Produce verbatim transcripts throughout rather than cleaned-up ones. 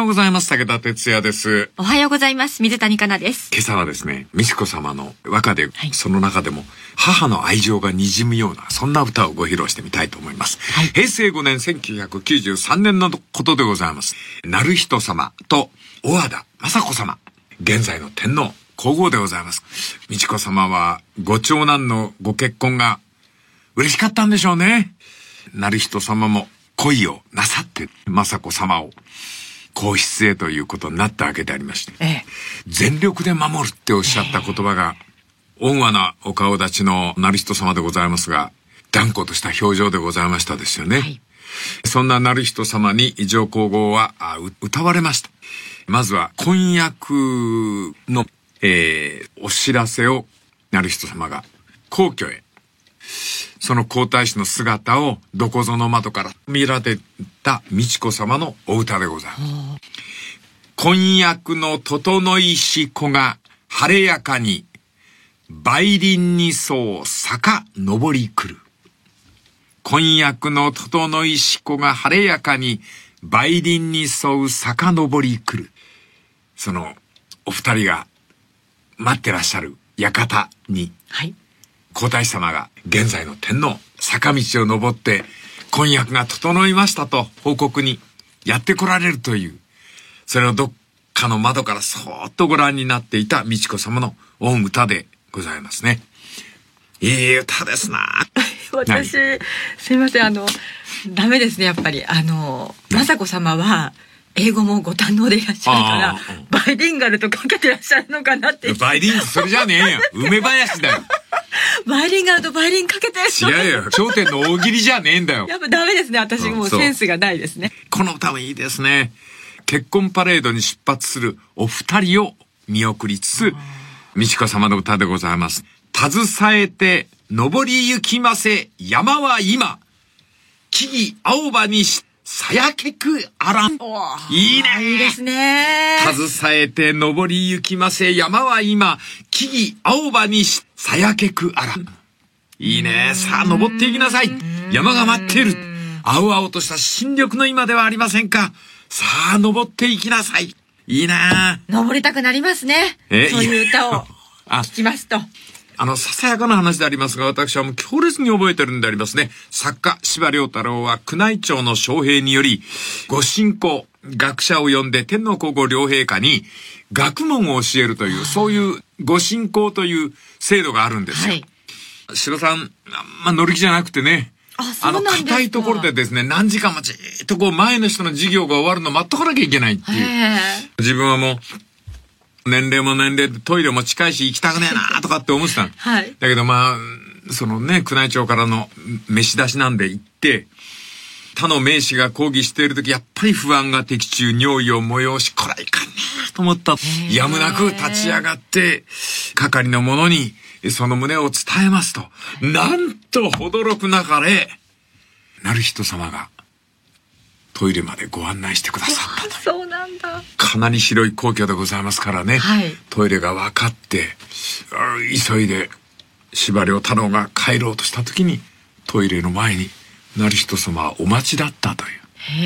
ようございます。武田哲也です。 おはようございます。水谷香奈です。 今朝はですね、美智子様の和歌で、はい、その中でも母の愛情が滲むようなそんな歌をご披露してみたいと思います。はい、へいせいごねんせんきゅうひゃくきゅうじゅうさんねんのことでございます。成人様と小和田雅子様、現在の天皇皇后でございます。美智子様はご長男のご結婚が嬉しかったんでしょうね。成人様も恋をなさって雅子様を皇室へということになったわけでありまして、ええ、全力で守るっておっしゃった言葉が、ええ、温和なお顔立ちの成人様でございますが、断固とした表情でございましたですよね。はい、そんな成人様に上皇后は歌われました。まずは婚約の、えー、お知らせを成人様が皇居へ、その皇太子の姿をどこぞの窓から見られた美智子様のお歌でございます。婚約の整いし子が晴れやかに梅林に沿う坂登り来る。婚約の整いし子が晴れやかに梅林に沿う坂登り来る。そのお二人が待ってらっしゃる館に、はい、皇太子様が現在の天皇坂道を登って婚約が整いましたと報告にやって来られるという、それをどっかの窓からそーっとご覧になっていた美智子様の御歌でございますね。いい歌ですな。 私すいません、あのダメですね、やっぱりあの雅子様は英語もご堪能でいらっしゃるからバイリンガルとかけてらっしゃるのかなって。 バイリンガルそれじゃねえよ、梅林だよ。 バイリンガルとバイリンかけてる人。 違うよ、頂点の大喜利じゃねえんだよ。 やっぱダメですね、私もうセンスがないですね。 この歌もいいですね。結婚パレードに出発するお二人を見送りつつ、美智子様の歌でございます。携えて登り行きませ山は今、木々青葉にしさやけくあらん。いいね。 いいですね。 携えて登り行きませ山は今、木々青葉にしさやけくあらん。いいね。さあ登っていきなさい。山が待っている。青々とした新緑の今ではありませんか。さあ登っていきなさい。いいな。 登りたくなりますね。えそういう歌を聞きますと。 あの、ささやかな話でありますが、私はもう強烈に覚えてるんでありますね。作家、司馬遼太郎は宮内庁の招聘により、ご進講、学者を呼んで天皇皇后両陛下に学問を教えるという、そういうご進講という制度があるんですよ。はい、白さん、あんま乗り気じゃなくてね。 あ, あの硬いところでですね、何時間もじーっとこう前の人の授業が終わるの待っとかなきゃいけないっていう。自分はもう年齢も年齢でトイレも近いし行きたくねえなとかって思ってたの。はい、だけどまあそのね、宮内庁からの召し出しなんで行って他の名士が講義している時、やっぱり不安が的中、尿意を催し、こらいかんねえと思った。やむなく立ち上がって係の者にその旨を伝えますと、なんと驚くなかれ成人様がトイレまでご案内してくださったと。 そうなんだ。 かなり広い皇居でございますからね、はい、トイレが分かって急いで司馬遼太郎が帰ろうとした時にトイレの前に成人様はお待ちだったという。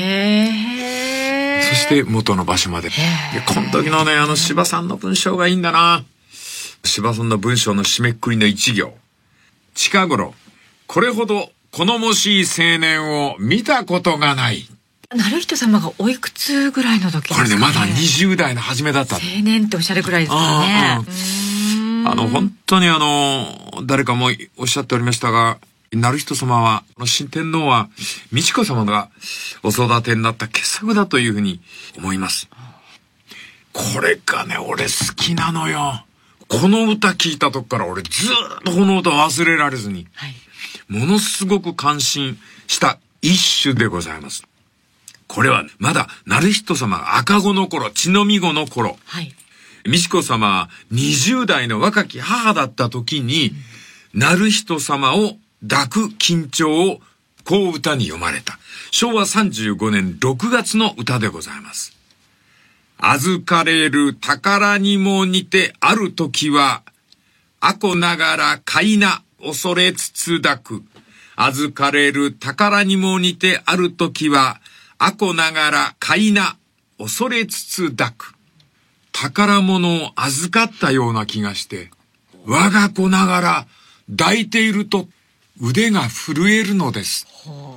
へー。 そして元の場所まで。でこの時のね、あの司馬さんの文章がいいんだな。司馬さんの文章の締めくくりの一行。近頃これほど好もしい青年を見たことがない。 成人様がおいくつぐらいの時ですかね。 これね、まだにじゅう代の初めだった。 青年っておっしゃるくらいですからね。あ, あの本当にあの誰かもおっしゃっておりましたが、成人様は新天皇は美智子様がお育てになった傑作だというふうに思います。これがね、俺好きなのよ。この歌聞いた時から俺ずっとこの歌忘れられずに、はい、ものすごく感心した一首でございます。これはまだ成人様が赤子の頃、血のみ子の頃、はい、美智子様はにじゅう代の若き母だった時に、うん、成人様を抱く緊張をこう歌に読まれたしょうわさんじゅうごねんろくがつの歌でございます。預かれる宝にも似てある時は、あこながらかいな恐れつつ抱く。預かれる宝にも似てある時は、あこながらかいな恐れつつ抱く。宝物を預かったような気がして、我が子ながら抱いていると腕が震えるのです。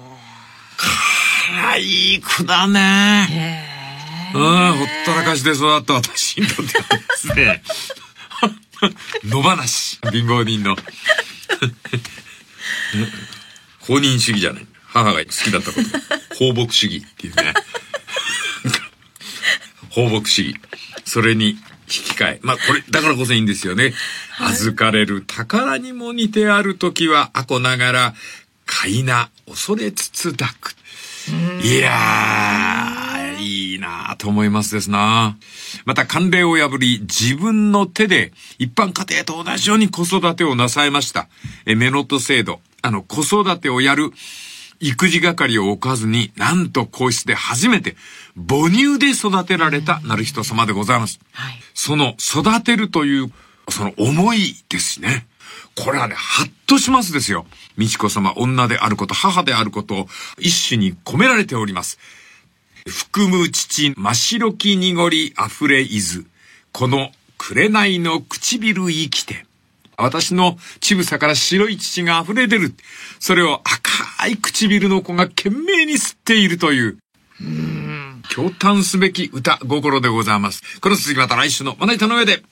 かわいい句だね。うん、ほったらかしで育った私にとってはですね。野放し。貧乏人の。放任主義じゃない。母が好きだったこと。放牧主義っていうね。放牧主義。それに引き換え。まあ、これ、だからこそいいんですよね。預かれる宝にも似てあるときは、あこながら、かいな、恐れつつ抱く。いやー、いいなと思いますですな。また慣例を破り、自分の手で一般家庭と同じように子育てをなさいました。え、メノット制度。あの、子育てをやる育児係を置かずに、なんと皇室で初めて母乳で育てられたなる人様でございます。はい、その育てるという、その思いですね。これはね、ハッとしますですよ。美智子様、女であること、母であることを一種に込められております。含む父、真白き濁り溢れいず。この紅の唇生きて。私の乳房から白い乳が溢れ出る。それを赤い唇の子が懸命に吸っているという。うーん、驚嘆すべき歌心でございます。この続きまた来週のまな板の上で。